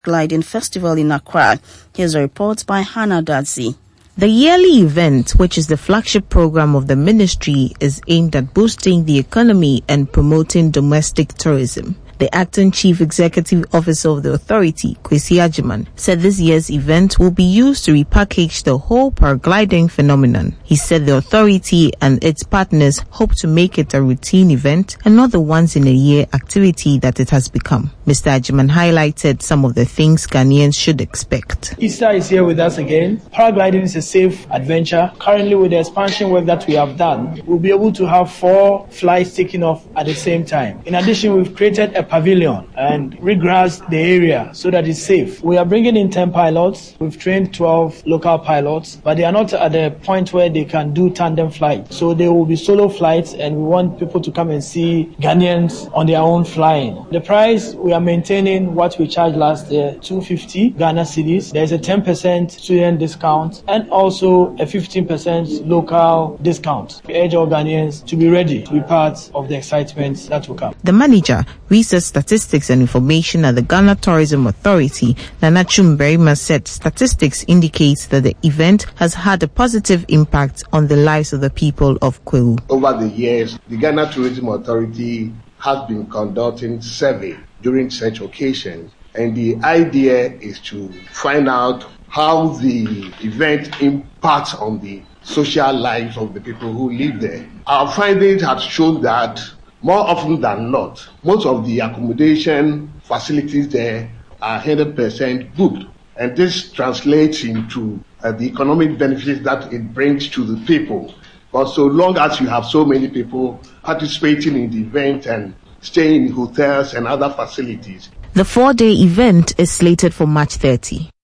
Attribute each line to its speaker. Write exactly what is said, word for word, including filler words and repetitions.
Speaker 1: Gliding Festival in Accra. Here's a report by Hannah Dadzi.
Speaker 2: The yearly event, which is the flagship program of the ministry, is aimed at boosting the economy and promoting domestic tourism. The acting chief executive officer of the authority, Kwesi Agyeman, said this year's event will be used to repackage the whole paragliding phenomenon. He said the authority and its partners hope to make it a routine event and not the once-in-a-year activity that it has become. Mister Agyeman highlighted some of the things Ghanaians should expect.
Speaker 3: Easter is here with us again. Paragliding is a safe adventure. Currently, with the expansion work that we have done, we'll be able to have four flights taking off at the same time. In addition, we've created a pavilion and regrassed the area so that it's safe. We are bringing in ten pilots. We've trained twelve local pilots, but they are not at the point where they can do tandem flight. So they will be solo flights, and we want people to come and see Ghanaians on their own flying. The price, we are maintaining what we charged last year, two hundred fifty Ghana cedis. There's a ten percent student discount and also a fifteen percent local discount. We urge all Ghanaians to be ready to be part of the excitement that will come.
Speaker 2: The manager, Research, Statistics and Information at the Ghana Tourism Authority, Nana Chumberima, said statistics indicates that the event has had a positive impact on the lives of the people of Kwewu.
Speaker 4: Over the years, the Ghana Tourism Authority has been conducting survey during such occasions, and the idea is to find out how the event impacts on the social lives of the people who live there. Our findings have shown that more often than not, most of the accommodation facilities there are one hundred percent booked, and this translates into uh, the economic benefits that it brings to the people. But so long as you have so many people participating in the event and staying in hotels and other facilities.
Speaker 2: The four-day event is slated for March thirtieth.